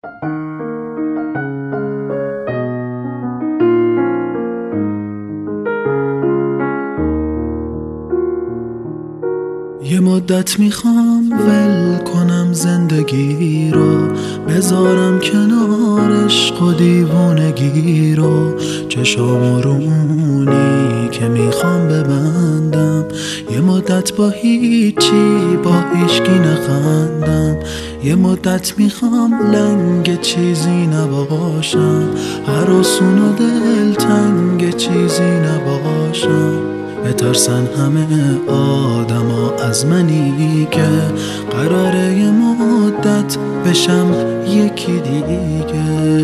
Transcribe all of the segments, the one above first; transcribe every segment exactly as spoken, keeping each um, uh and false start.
یه مدت میخوام ول کنم زندگی رو، بذارم کنار عشق و دیوونگی رو. چشام رونی که میخوام ببندم، یه مدت با هیچی با هیچکی نخندم. یه مدت میخوام لنگ چیزی نباشم، هراسون و دلتنگ چیزی نباشم. بترسن همه آدما از منی که قراره یه مدت بشم یکی دیگه.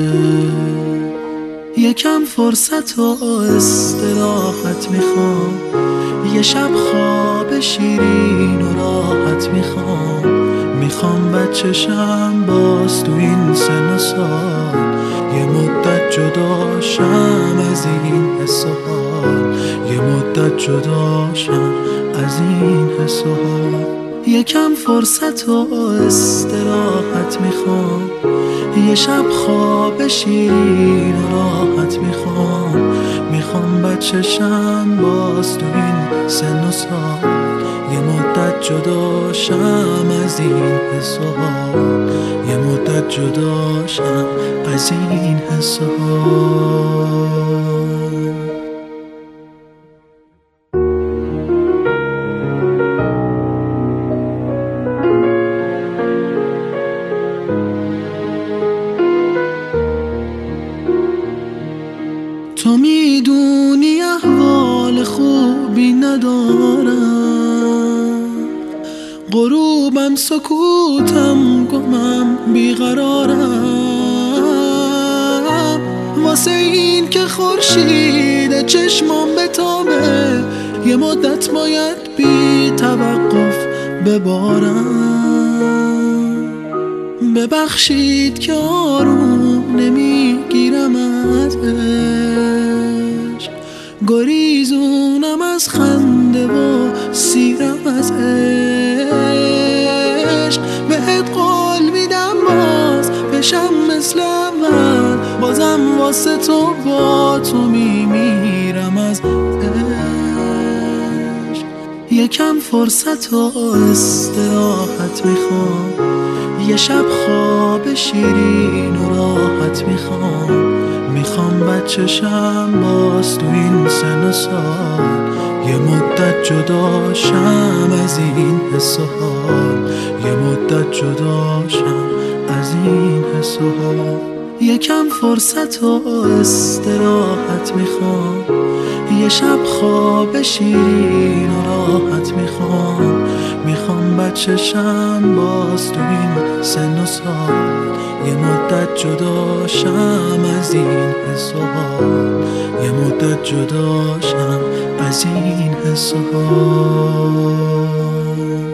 یکم فرصت و استراحت میخوام، یه شب خواب شیرین و راحت میخوام. میخوام بچشم باز تو این سن و سال، یه مدت جداشم از این حس و حال. یه مدت جداشم از این حس و حال. یکم فرصت و استراحت میخوام، یه شب خواب شیرین و راحت میخوام. میخوام بچشم باز تو این سن و سال، یه مدت جداشم از این حس و حال. یه مدت جداشم از این حس و حال. تو میدونی احوال خوبی ندارم، غروبم سکوتم گمم بیقرارم. واسه این که خورشید چشمام بتابه، یه مدت باید بی توقف ببارم. ببخشید که آروم نمیگیرم از عشق، گریزونم از خنده و سیرم از عشق. بهت قول میدم باز بشم مثل اول، بازم واسه تو با تو میمیرم از عشق. یکم فرصت و استراحت میخوام، یه شب خواب شیرین و راحت میخوام. میخوام بچشم باز تو این سن و سال، یه مدت جداشم از این حس و حال. یه مدت جداشم از این حس و حال. یکم فرصت و استراحت میخوام، یه شب خواب شیرین و راحت میخوام. میخوام بچشم باز تو این سن و سال، یه مدت جداشم از این حس و حال. یه مدت جداشم از این حس و حال.